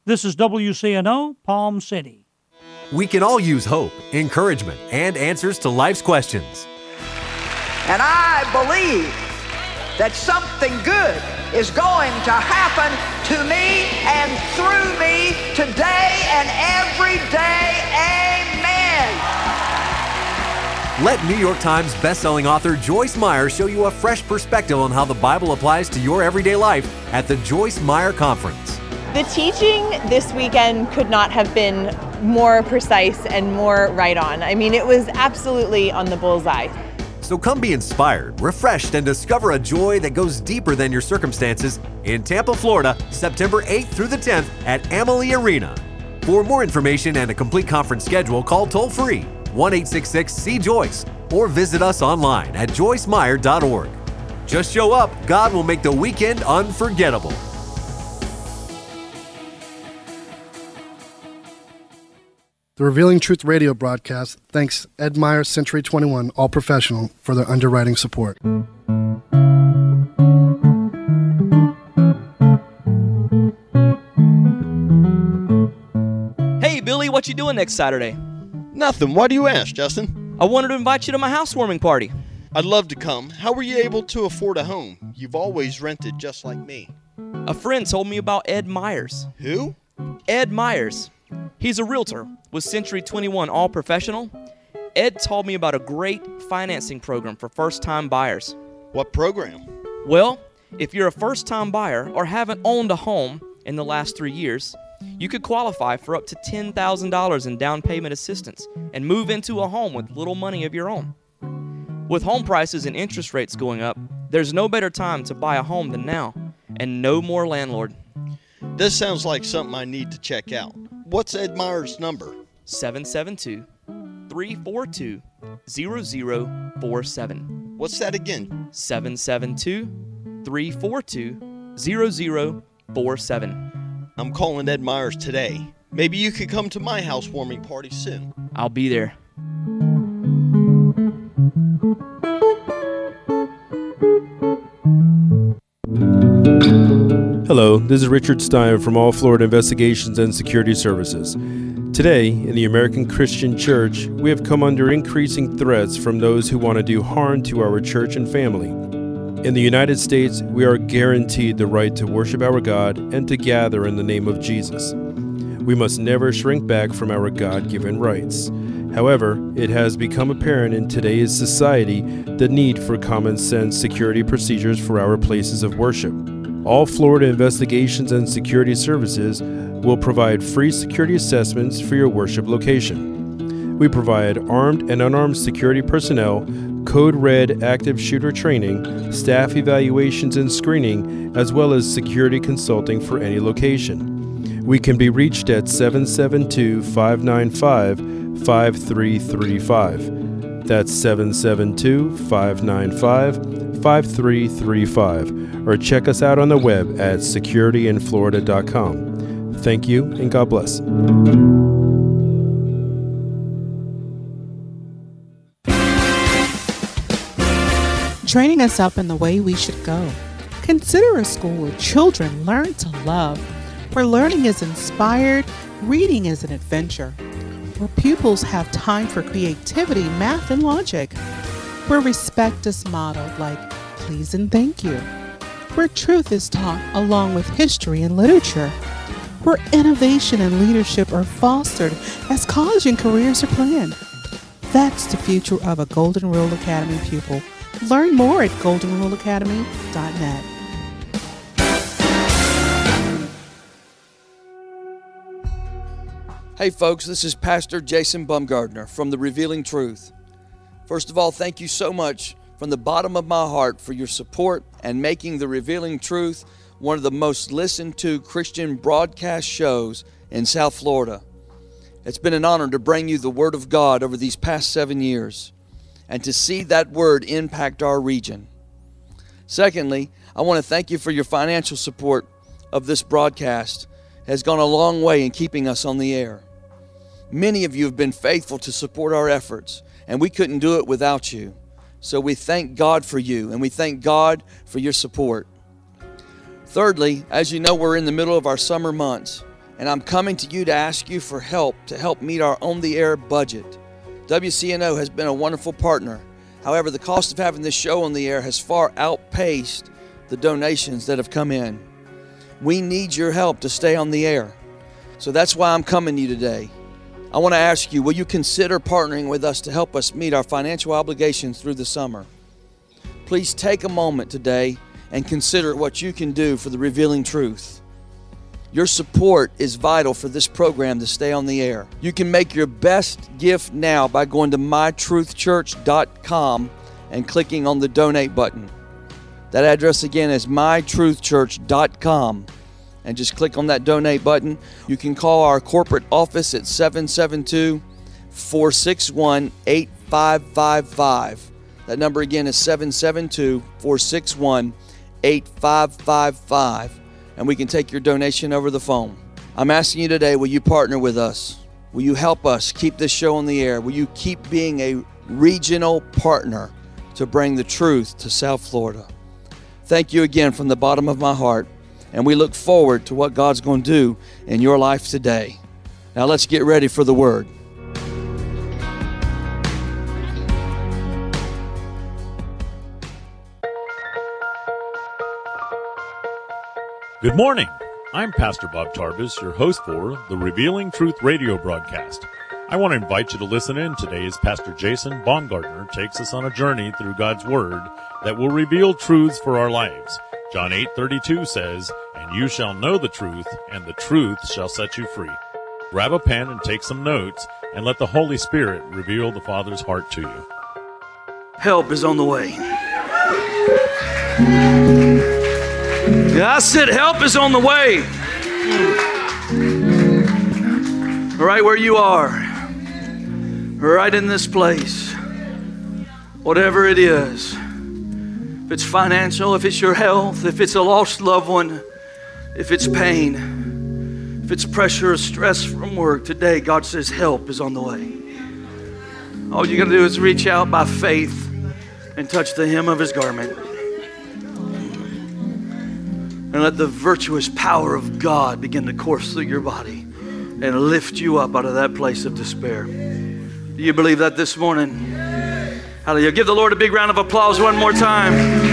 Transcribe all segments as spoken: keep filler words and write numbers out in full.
This is W C N O, Palm City. We can all use hope, encouragement, and answers to life's questions. And I believe that something good is going to happen to me and through me today and every day. Amen. Let New York Times bestselling author Joyce Meyer show you a fresh perspective on how the Bible applies to your everyday life at the Joyce Meyer Conference. The teaching this weekend could not have been more precise and more right on. I mean, it was absolutely on the bullseye. So come be inspired, refreshed, and discover a joy that goes deeper than your circumstances in Tampa, Florida, September eighth through the tenth at Amalie Arena. For more information and a complete conference schedule, call toll-free one eight six six C Joyce or visit us online at joyce meyer dot org. Just show up, God will make the weekend unforgettable. The Revealing Truth radio broadcast thanks Ed Meyer Century twenty-one All Professional for their underwriting support. Hey, Billy, what you doing next Saturday? Nothing. Why do you ask, Justin? I wanted to invite you to my housewarming party. I'd love to come. How were you able to afford a home? You've always rented just like me. A friend told me about Ed Myers. Who? Ed Myers. He's a realtor with Century twenty-one All Professional. Ed told me about a great financing program for first-time buyers. What program? Well, if you're a first-time buyer or haven't owned a home in the last three years, you could qualify for up to ten thousand dollars in down payment assistance and move into a home with little money of your own. With home prices and interest rates going up, there's no better time to buy a home than now, and no more landlord. This sounds like something I need to check out. What's Ed Meyer's number? seven seven two, three four two, zero zero four seven. What's that again? seven seven two, three four two, zero zero four seven. I'm calling Ed Myers today. Maybe you could come to my housewarming party soon. I'll be there. Hello, this is Richard Stein from All Florida Investigations and Security Services. Today, in the American Christian Church, we have come under increasing threats from those who want to do harm to our church and family. In the United States, we are guaranteed the right to worship our God and to gather in the name of Jesus. We must never shrink back from our God-given rights. However, it has become apparent in today's society the need for common sense security procedures for our places of worship. All Florida Investigations and Security Services will provide free security assessments for your worship location. We provide armed and unarmed security personnel, Code Red active shooter training, staff evaluations and screening, as well as security consulting for any location. We can be reached at seven seven two, five nine five, five three three five. That's seven seven two, five nine five, five three three five. Or check us out on the web at security in florida dot com. Thank you and God bless. Training us up in the way we should go. Consider a school where children learn to love, where learning is inspired, reading is an adventure, where pupils have time for creativity, math, and logic, where respect is modeled like please and thank you, where truth is taught along with history and literature, where innovation and leadership are fostered as college and careers are planned. That's the future of a Golden Rule Academy pupil. Learn more at golden rule academy dot net. Hey folks, this is Pastor Jason Bumgardner from The Revealing Truth. First of all, thank you so much from the bottom of my heart for your support and making The Revealing Truth one of the most listened to Christian broadcast shows in South Florida. It's been an honor to bring you the Word of God over these past seven years and to see that Word impact our region. Secondly, I want to thank you for your financial support of this broadcast. It has gone a long way in keeping us on the air. Many of you have been faithful to support our efforts, and we couldn't do it without you. So we thank God for you, and we thank God for your support. Thirdly, as you know, we're in the middle of our summer months, and I'm coming to you to ask you for help to help meet our on-the-air budget. W C N O has been a wonderful partner. However, the cost of having this show on the air has far outpaced the donations that have come in. We need your help to stay on the air. So that's why I'm coming to you today. I want to ask you, will you consider partnering with us to help us meet our financial obligations through the summer? Please take a moment today and consider what you can do for the Revealing Truth. Your support is vital for this program to stay on the air. You can make your best gift now by going to my truth church dot com and clicking on the donate button. That address again is my truth church dot com, and just click on that donate button. You can call our corporate office at seven seven two, four six one, eight five five five. That number again is seven seven two, four six one, eight five five five. And we can take your donation over the phone. I'm asking you today, will you partner with us? Will you help us keep this show on the air? Will you keep being a regional partner to bring the truth to South Florida? Thank you again from the bottom of my heart, and we look forward to what God's going to do in your life today. Now let's get ready for the Word. Good morning. I'm Pastor Bob Tarbus, your host for the Revealing Truth radio broadcast. I want to invite you to listen in today as Pastor Jason Baumgartner takes us on a journey through God's Word that will reveal truths for our lives. John eight thirty-two says, "And you shall know the truth, and the truth shall set you free." Grab a pen and take some notes, and let the Holy Spirit reveal the Father's heart to you. Help is on the way. Yeah, I said help is on the way. Right where you are. Right in this place. Whatever it is. If it's financial, if it's your health, if it's a lost loved one, if it's pain, if it's pressure or stress from work, today God says help is on the way. All you got to do is reach out by faith and touch the hem of His garment. And let the virtuous power of God begin to course through your body and lift you up out of that place of despair. Do you believe that this morning? Hallelujah. Give the Lord a big round of applause one more time.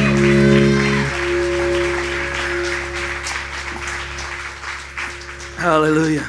Hallelujah.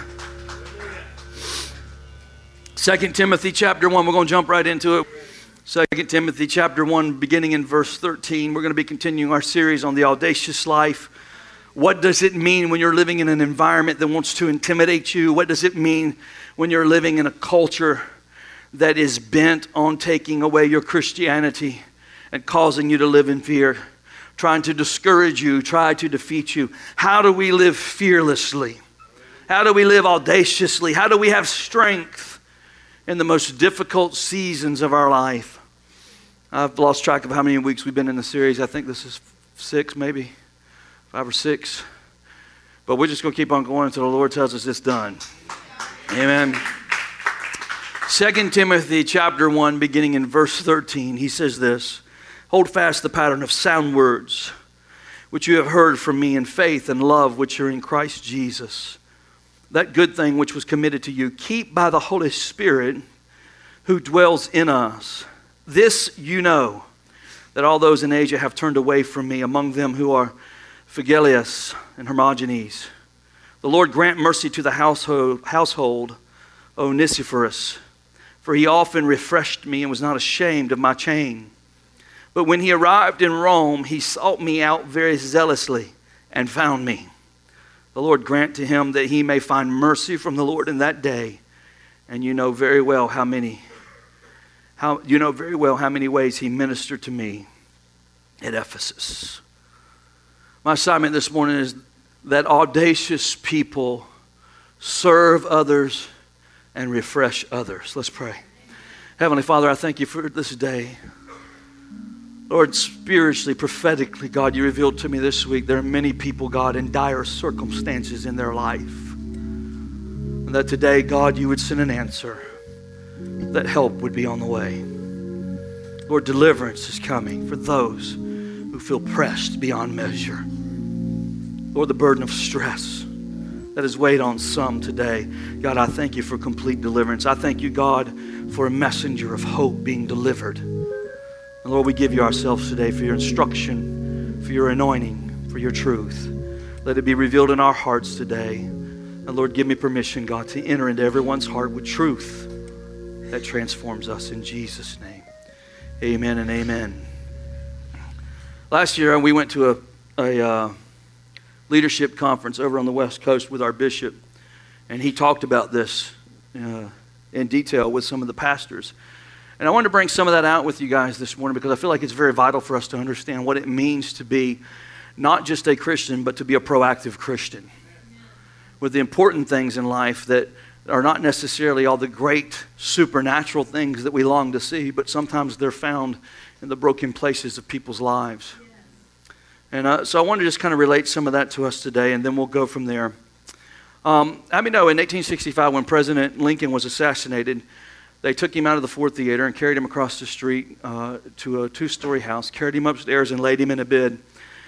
Second Timothy chapter one, we're going to jump right into it. Second Timothy chapter one, beginning in verse thirteen. We're going to be continuing our series on the audacious life. What does it mean when you're living in an environment that wants to intimidate you? What does it mean when you're living in a culture that is bent on taking away your Christianity and causing you to live in fear, trying to discourage you, try to defeat you? How do we live fearlessly? How do we live audaciously? How do we have strength in the most difficult seasons of our life? I've lost track of how many weeks we've been in the series. I think this is six, maybe. Five or six. But we're just going to keep on going until the Lord tells us it's done. Amen. Second Timothy chapter one, beginning in verse thirteen, he says this: "Hold fast the pattern of sound words, which you have heard from me in faith and love which are in Christ Jesus. That good thing which was committed to you, keep by the Holy Spirit who dwells in us. This you know, that all those in Asia have turned away from me, among them who are Phygellus and Hermogenes. The Lord grant mercy to the household, household Onesiphorus, for he often refreshed me and was not ashamed of my chain. But when he arrived in Rome, he sought me out very zealously and found me. The Lord grant to him that he may find mercy from the Lord in that day. And you know very well how many, how you know very well how many ways he ministered to me at Ephesus." My assignment this morning is that audacious people serve others and refresh others. Let's pray. Heavenly Father, I thank you for this day. Lord, spiritually, prophetically, God, you revealed to me this week there are many people, God, in dire circumstances in their life. And that today, God, you would send an answer, that help would be on the way. Lord, deliverance is coming for those who feel pressed beyond measure. Lord, the burden of stress, that has weighed on some today. God, I thank you for complete deliverance. I thank you, God, for a messenger of hope being delivered. And Lord, we give you ourselves today for your instruction, for your anointing, for your truth. Let it be revealed in our hearts today. And Lord, give me permission, God, to enter into everyone's heart with truth that transforms us in Jesus' name. Amen and amen. Last year, we went to a, a uh, leadership conference over on the West Coast with our bishop, and he talked about this uh, in detail with some of the pastors. And I wanted to bring some of that out with you guys this morning because I feel like it's very vital for us to understand what it means to be not just a Christian, but to be a proactive Christian. With the important things in life that are not necessarily all the great supernatural things that we long to see, but sometimes they're found in the broken places of people's lives. And uh, so I want to just kind of relate some of that to us today, and then we'll go from there. Um, I mean, no, in eighteen sixty-five, when President Lincoln was assassinated, they took him out of the Ford Theater and carried him across the street uh, to a two-story house, carried him upstairs and laid him in a bed.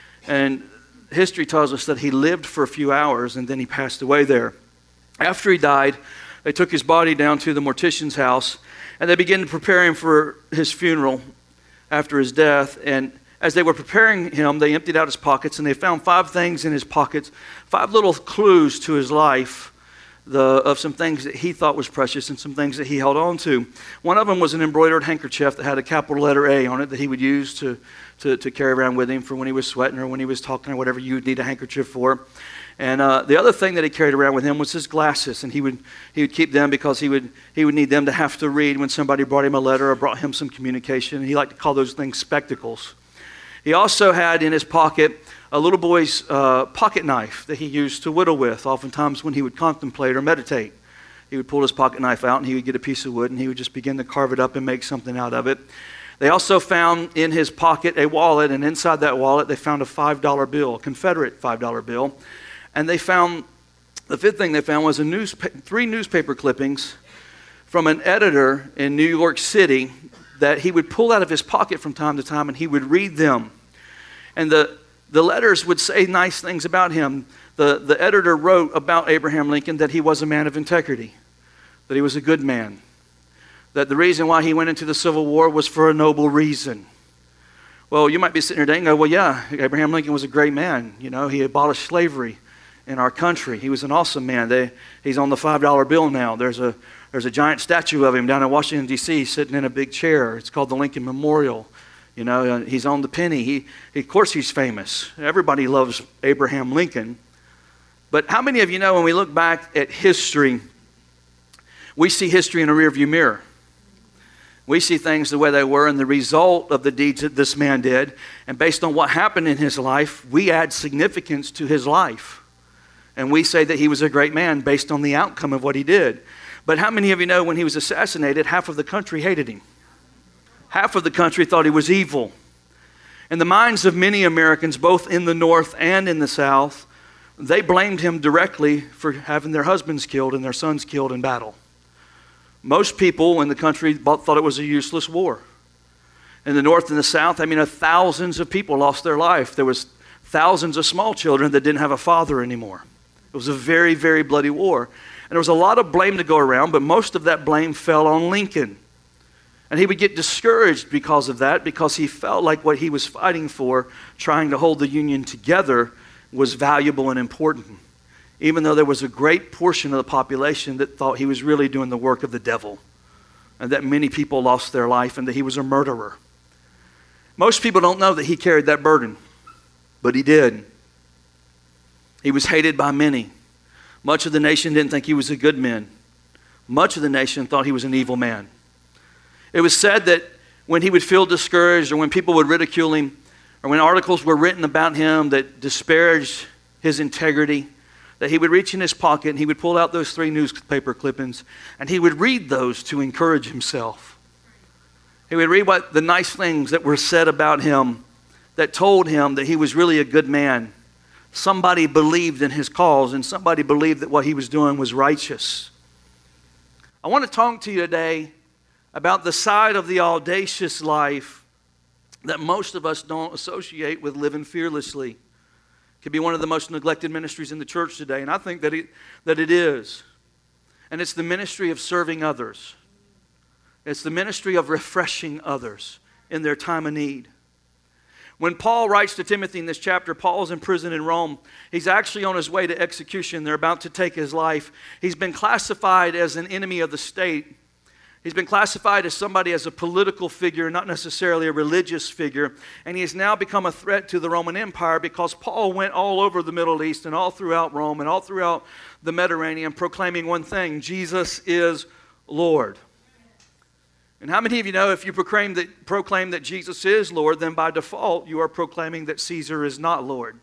And history tells us that he lived for a few hours and then he passed away there. After he died, they took his body down to the mortician's house and they began to prepare him for his funeral after his death. And as they were preparing him, they emptied out his pockets and they found five things in his pockets, five little clues to his life the, of some things that he thought was precious and some things that he held on to. One of them was an embroidered handkerchief that had a capital letter A on it that he would use to, to, to carry around with him for when he was sweating or when he was talking or whatever you would need a handkerchief for. And uh, the other thing that he carried around with him was his glasses, and he would he would keep them because he would he would need them to have to read when somebody brought him a letter or brought him some communication. And he liked to call those things spectacles. He also had in his pocket a little boy's uh, pocket knife that he used to whittle with. Oftentimes when he would contemplate or meditate, he would pull his pocket knife out and he would get a piece of wood and he would just begin to carve it up and make something out of it. They also found in his pocket a wallet, and inside that wallet they found a five dollar bill, a Confederate five dollar bill. And they found, the fifth thing they found was a newspa- three newspaper clippings from an editor in New York City that he would pull out of his pocket from time to time and he would read them. And the, the letters would say nice things about him. The, the editor wrote about Abraham Lincoln that he was a man of integrity, that he was a good man, that the reason why he went into the Civil War was for a noble reason. Well, you might be sitting here today and go, well, yeah, Abraham Lincoln was a great man. You know, he abolished slavery in our country. He was an awesome man. They, he's on the five dollar bill now. There's a, there's a giant statue of him down in Washington, D C, sitting in a big chair. It's called the Lincoln Memorial. You know, he's on the penny. He, he, of course he's famous. Everybody loves Abraham Lincoln. But how many of you know when we look back at history, we see history in a rearview mirror? We see things the way they were and the result of the deeds that this man did. And based on what happened in his life, we add significance to his life. And we say that he was a great man based on the outcome of what he did. But how many of you know when he was assassinated, half of the country hated him? Half of the country thought he was evil. In the minds of many Americans, both in the North and in the South, they blamed him directly for having their husbands killed and their sons killed in battle. Most people in the country thought it was a useless war. In the North and the South, I mean, thousands of people lost their life. There was thousands of small children that didn't have a father anymore. It was a very, very bloody war. And there was a lot of blame to go around, but most of that blame fell on Lincoln. And he would get discouraged because of that, because he felt like what he was fighting for, trying to hold the Union together, was valuable and important. Even though there was a great portion of the population that thought he was really doing the work of the devil, and that many people lost their life, and that he was a murderer. Most people don't know that he carried that burden, but he did. He was hated by many. Much of the nation didn't think he was a good man. Much of the nation thought he was an evil man. It was said that when he would feel discouraged, or when people would ridicule him, or when articles were written about him that disparaged his integrity, that he would reach in his pocket and he would pull out those three newspaper clippings and he would read those to encourage himself. He would read what the nice things that were said about him that told him that he was really a good man. Somebody believed in his cause, and somebody believed that what he was doing was righteous. I want to talk to you today about the side of the audacious life that most of us don't associate with living fearlessly. Could be one of the most neglected ministries in the church today, and I think that it, that it is. And it's the ministry of serving others. It's the ministry of refreshing others in their time of need. When Paul writes to Timothy in this chapter, Paul's in prison in Rome. He's actually on his way to execution. They're about to take his life. He's been classified as an enemy of the state. He's been classified as somebody as a political figure, not necessarily a religious figure. And he has now become a threat to the Roman Empire because Paul went all over the Middle East and all throughout Rome and all throughout the Mediterranean proclaiming one thing: Jesus is Lord. And how many of you know if you proclaim that, proclaim that Jesus is Lord, then by default you are proclaiming that Caesar is not Lord?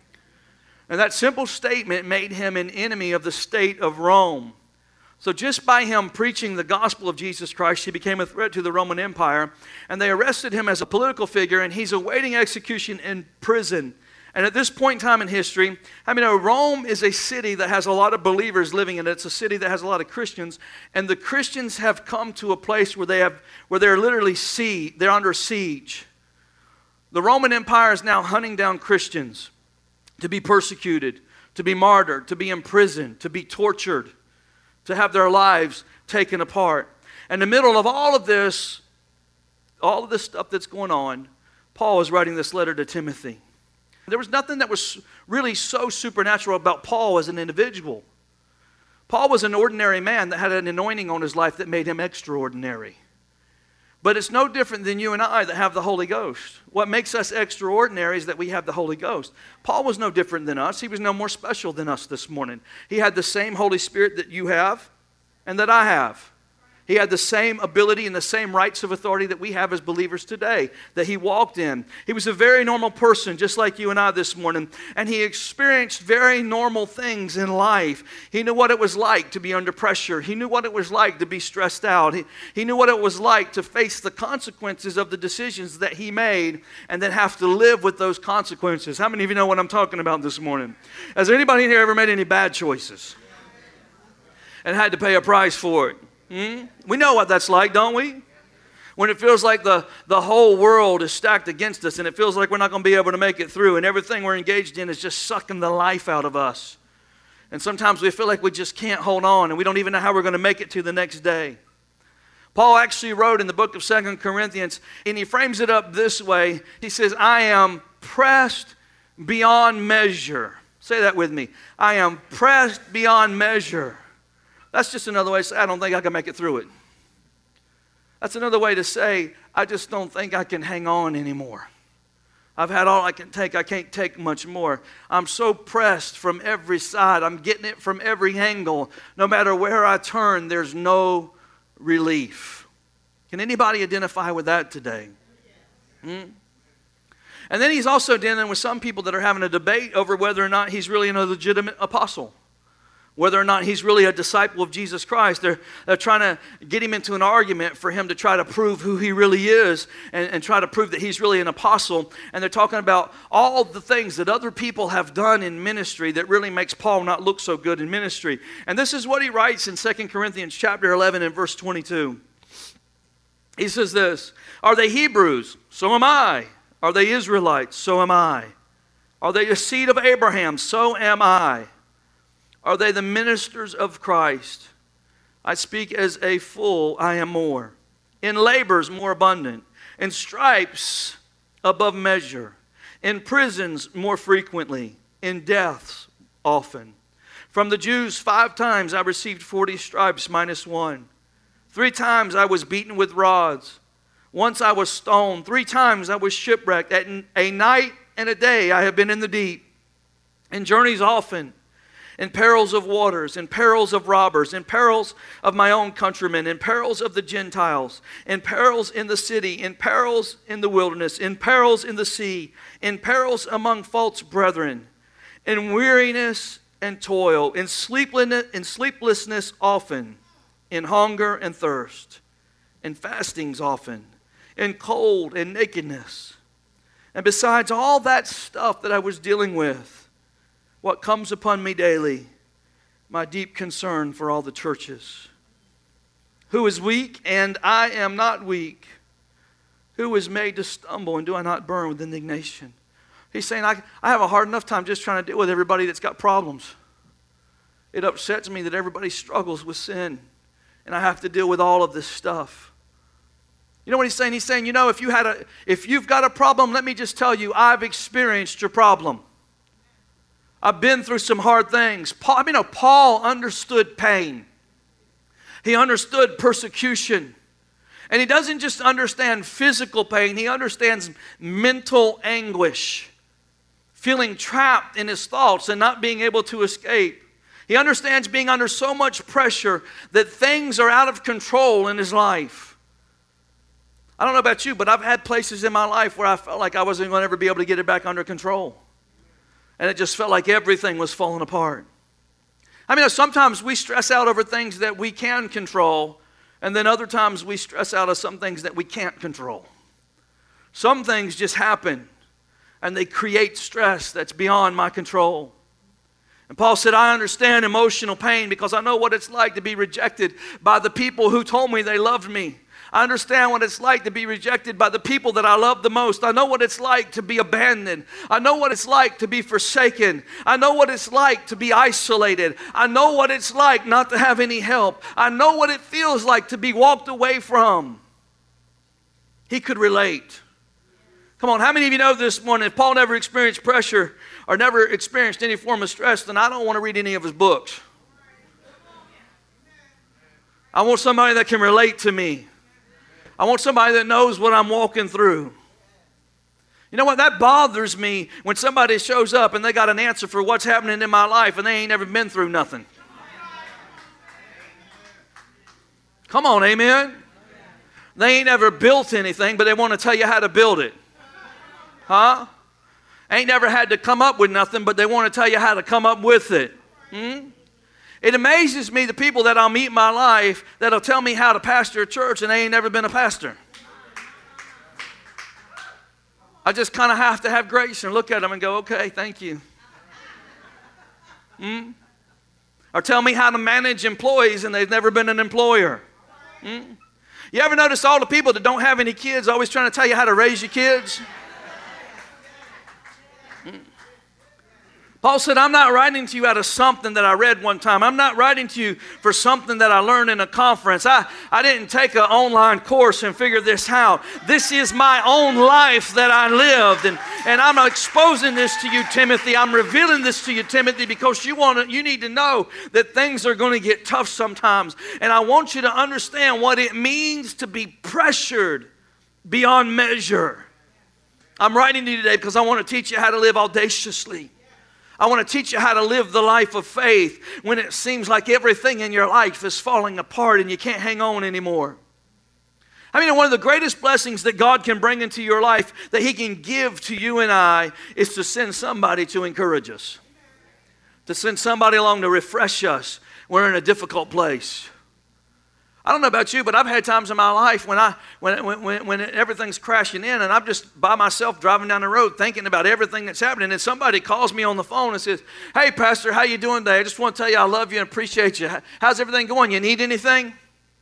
And that simple statement made him an enemy of the state of Rome. So just by him preaching the gospel of Jesus Christ, he became a threat to the Roman Empire. And they arrested him as a political figure, and he's awaiting execution in prison. And at this point in time in history, I mean, Rome is a city that has a lot of believers living in it. It's a city that has a lot of Christians. And the Christians have come to a place where, they have, where they're literally siege, they're under siege. The Roman Empire is now hunting down Christians to be persecuted, to be martyred, to be imprisoned, to be tortured, to have their lives taken apart. In the middle of all of this, all of this stuff that's going on, Paul is writing this letter to Timothy. There was nothing that was really so supernatural about Paul as an individual. Paul was an ordinary man that had an anointing on his life that made him extraordinary. But it's no different than you and I that have the Holy Ghost. What makes us extraordinary is that we have the Holy Ghost. Paul was no different than us. He was no more special than us this morning. He had the same Holy Spirit that you have and that I have. He had the same ability and the same rights of authority that we have as believers today, that he walked in. He was a very normal person, just like you and I this morning, and he experienced very normal things in life. He knew what it was like to be under pressure. He knew what it was like to be stressed out. He, he knew what it was like to face the consequences of the decisions that he made and then have to live with those consequences. How many of you know what I'm talking about this morning? Has there anybody in here ever made any bad choices and had to pay a price for it? Hmm? We know what that's like, don't we? When it feels like the, the whole world is stacked against us and it feels like we're not going to be able to make it through and everything we're engaged in is just sucking the life out of us. And sometimes we feel like we just can't hold on and we don't even know how we're going to make it to the next day. Paul actually wrote in the book of Second Corinthians, and he frames it up this way. He says, I am pressed beyond measure. Say that with me. I am pressed beyond measure. That's just another way to say, I don't think I can make it through it. That's another way to say, I just don't think I can hang on anymore. I've had all I can take. I can't take much more. I'm so pressed from every side. I'm getting it from every angle. No matter where I turn, there's no relief. Can anybody identify with that today? Hmm? And then he's also dealing with some people that are having a debate over whether or not he's really a legitimate apostle. Whether or not he's really a disciple of Jesus Christ. They're, they're trying to get him into an argument for him to try to prove who he really is and, and try to prove that he's really an apostle. And they're talking about all the things that other people have done in ministry that really makes Paul not look so good in ministry. And this is what he writes in Second Corinthians chapter eleven and verse twenty-two. He says this, are they Hebrews? So am I. Are they Israelites? So am I. Are they the seed of Abraham? So am I. Are they the ministers of Christ? I speak as a fool, I am more. In labors more abundant. In stripes above measure. In prisons more frequently. In deaths often. From the Jews five times I received forty stripes minus one. Three times I was beaten with rods. Once I was stoned. Three times I was shipwrecked. At a night and a day I have been in the deep. In journeys often. In perils of waters, in perils of robbers, in perils of my own countrymen, in perils of the Gentiles, in perils in the city, in perils in the wilderness, in perils in the sea, in perils among false brethren, in weariness and toil, in sleeplessness, in sleeplessness often, in hunger and thirst, in fastings often, in cold and nakedness. And besides all that stuff that I was dealing with, what comes upon me daily, my deep concern for all the churches. Who is weak, and I am not weak? Who is made to stumble, and do I not burn with indignation? He's saying, I, I have a hard enough time just trying to deal with everybody that's got problems. It upsets me that everybody struggles with sin, and I have to deal with all of this stuff. You know what he's saying? He's saying, you know, if you had a, if you've got a problem, let me just tell you, I've experienced your problem. I've been through some hard things. Paul, I mean, no, Paul understood pain. He understood persecution. And he doesn't just understand physical pain, he understands mental anguish. Feeling trapped in his thoughts and not being able to escape. He understands being under so much pressure that things are out of control in his life. I don't know about you, but I've had places in my life where I felt like I wasn't going to ever be able to get it back under control. And it just felt like everything was falling apart. I mean, sometimes we stress out over things that we can control, and then other times we stress out of some things that we can't control. Some things just happen. And they create stress that's beyond my control. And Paul said, I understand emotional pain because I know what it's like to be rejected by the people who told me they loved me. I understand what it's like to be rejected by the people that I love the most. I know what it's like to be abandoned. I know what it's like to be forsaken. I know what it's like to be isolated. I know what it's like not to have any help. I know what it feels like to be walked away from. He could relate. Come on, how many of you know this morning, if Paul never experienced pressure or never experienced any form of stress, then I don't want to read any of his books. I want somebody that can relate to me. I want somebody that knows what I'm walking through. You know what? That bothers me when somebody shows up and they got an answer for what's happening in my life and they ain't never been through nothing. Come on, amen? They ain't ever built anything, but they want to tell you how to build it. Huh? Ain't never had to come up with nothing, but they want to tell you how to come up with it. Hmm? It amazes me the people that I'll meet in my life that'll tell me how to pastor a church and they ain't never been a pastor. I just kind of have to have grace and look at them and go, okay, thank you. Hmm? Or tell me how to manage employees and they've never been an employer. Hmm? You ever notice all the people that don't have any kids always trying to tell you how to raise your kids? Paul said, I'm not writing to you out of something that I read one time. I'm not writing to you for something that I learned in a conference. I, I didn't take an online course and figure this out. This is my own life that I lived. And, and I'm exposing this to you, Timothy. I'm revealing this to you, Timothy, because you, want to, you need to know that things are going to get tough sometimes. And I want you to understand what it means to be pressured beyond measure. I'm writing to you today because I want to teach you how to live audaciously. I want to teach you how to live the life of faith when it seems like everything in your life is falling apart and you can't hang on anymore. I mean, one of the greatest blessings that God can bring into your life, that He can give to you and I, is to send somebody to encourage us. To send somebody along to refresh us. We're in a difficult place. I don't know about you, but I've had times in my life when I when when when everything's crashing in and I'm just by myself driving down the road thinking about everything that's happening, and somebody calls me on the phone and says, "Hey, Pastor, how you doing today? I just want to tell you I love you and appreciate you. How's everything going? You need anything?"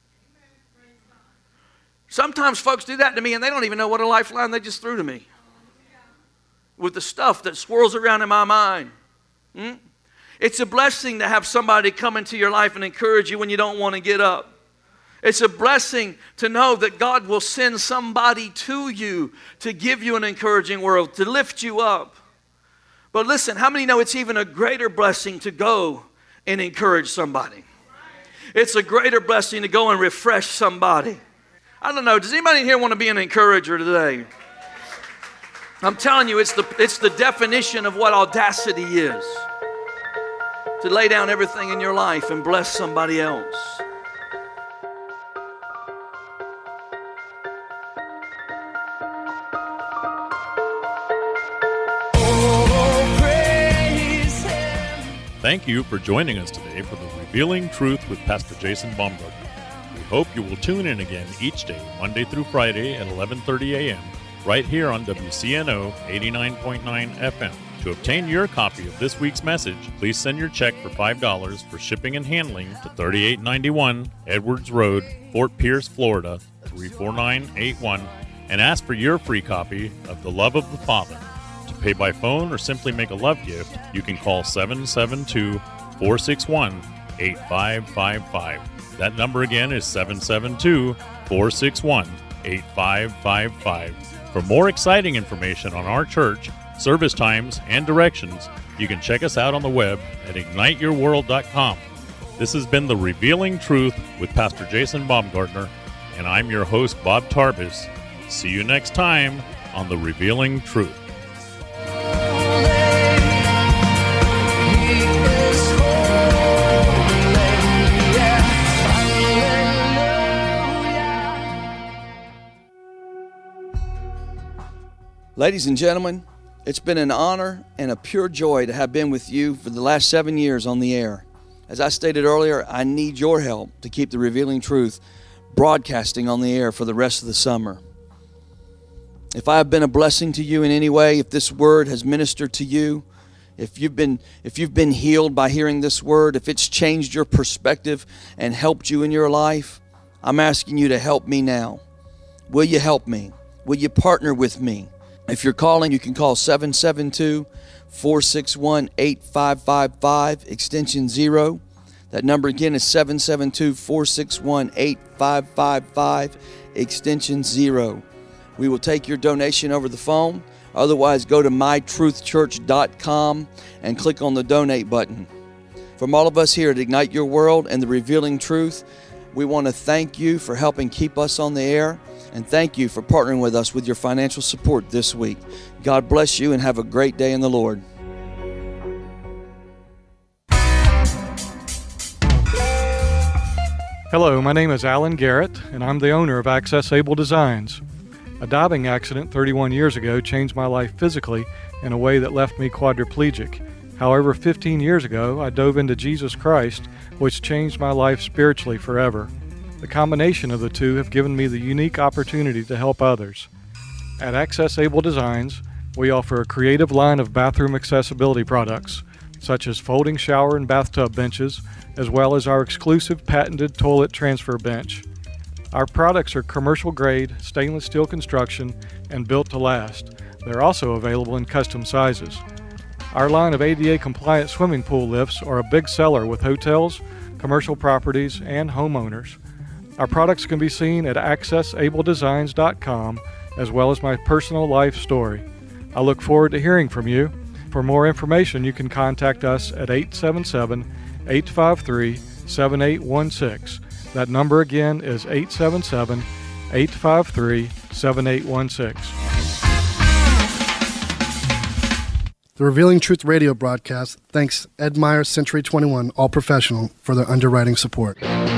Sometimes folks do that to me and they don't even know what a lifeline they just threw to me with the stuff that swirls around in my mind. Hmm? It's a blessing to have somebody come into your life and encourage you when you don't want to get up. It's a blessing to know that God will send somebody to you to give you an encouraging word, to lift you up. But listen, how many know it's even a greater blessing to go and encourage somebody? It's a greater blessing to go and refresh somebody. I don't know, does anybody in here want to be an encourager today? I'm telling you, it's the, it's the definition of what audacity is. To lay down everything in your life and bless somebody else. Thank you for joining us today for the Revealing Truth with Pastor Jason Baumgartner. We hope you will tune in again each day, Monday through Friday at eleven thirty a.m., right here on W C N O eighty-nine point nine F M. To obtain your copy of this week's message, please send your check for five dollars for shipping and handling to thirty-eight ninety-one Edwards Road, Fort Pierce, Florida, three four nine eight one, and ask for your free copy of The Love of the Father. To pay by phone, or simply make a love gift, you can call seven seven two, four six one, eight five five five. That number again is seven seven two, four six one, eight five five five. For more exciting information on our church, service times, and directions, you can check us out on the web at ignite your world dot com. This has been The Revealing Truth with Pastor Jason Baumgartner, and I'm your host, Bob Tarbis. See you next time on The Revealing Truth. Ladies and gentlemen, it's been an honor and a pure joy to have been with you for the last seven years on the air. As I stated earlier, I need your help to keep The Revealing Truth broadcasting on the air for the rest of the summer. If I have been a blessing to you in any way, if this word has ministered to you, if you've been if you've been healed by hearing this word, if it's changed your perspective and helped you in your life, I'm asking you to help me now. Will you help me? Will you partner with me? If you're calling, you can call seven seven two, four six one, eight five five five, extension zero. That number again is seven seven two, four six one, eight five five five, extension zero. We will take your donation over the phone. Otherwise, go to my truth church dot com and click on the donate button. From all of us here at Ignite Your World and The Revealing Truth, we want to thank you for helping keep us on the air, and thank you for partnering with us with your financial support this week. God bless you and have a great day in the Lord. Hello, my name is Alan Garrett, and I'm the owner of Access Able Designs. A diving accident thirty-one years ago changed my life physically in a way that left me quadriplegic. However, fifteen years ago, I dove into Jesus Christ, which changed my life spiritually forever. The combination of the two have given me the unique opportunity to help others. At Access Able Designs, we offer a creative line of bathroom accessibility products, such as folding shower and bathtub benches, as well as our exclusive patented toilet transfer bench. Our products are commercial grade, stainless steel construction, and built to last. They're also available in custom sizes. Our line of A D A compliant swimming pool lifts are a big seller with hotels, commercial properties, and homeowners. Our products can be seen at access able designs dot com, as well as my personal life story. I look forward to hearing from you. For more information, you can contact us at eight seven seven, eight five three, seven eight one six. That number again is eight seven seven, eight five three, seven eight one six. The Revealing Truth radio broadcast thanks Ed Meyer Century twenty-one All Professional for their underwriting support.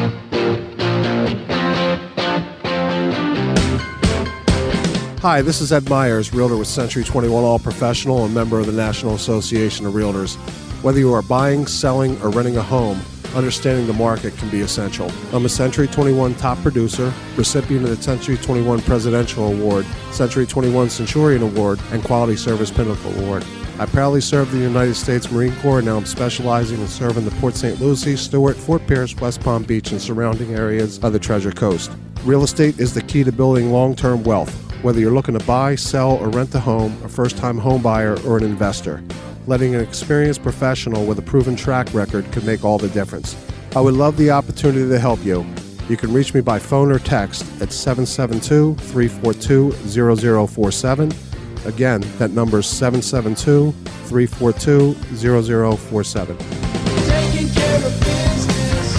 Hi, this is Ed Myers, realtor with Century twenty-one All Professional and member of the National Association of Realtors. Whether you are buying, selling, or renting a home, understanding the market can be essential. I'm a Century twenty-one top producer, recipient of the Century twenty-one Presidential Award, Century twenty-one Centurion Award, and Quality Service Pinnacle Award. I proudly served the United States Marine Corps, and now I'm specializing in serving the Port Saint Lucie, Stewart, Fort Pierce, West Palm Beach, and surrounding areas of the Treasure Coast. Real estate is the key to building long-term wealth. Whether you're looking to buy, sell, or rent a home, a first-time home buyer, or an investor, letting an experienced professional with a proven track record can make all the difference. I would love the opportunity to help you. You can reach me by phone or text at seven seven two, three four two, zero zero four seven. Again, that number is seven seven two, three four two, zero zero four seven. Taking care of business.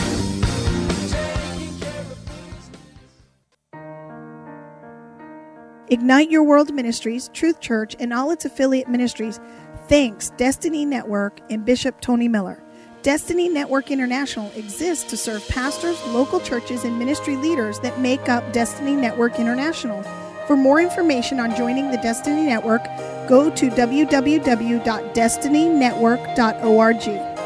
Ignite Your World Ministries, Truth Church, and all its affiliate ministries thanks Destiny Network and Bishop Tony Miller. Destiny Network International exists to serve pastors, local churches, and ministry leaders that make up Destiny Network International. For more information on joining the Destiny Network, go to w w w dot destiny network dot org.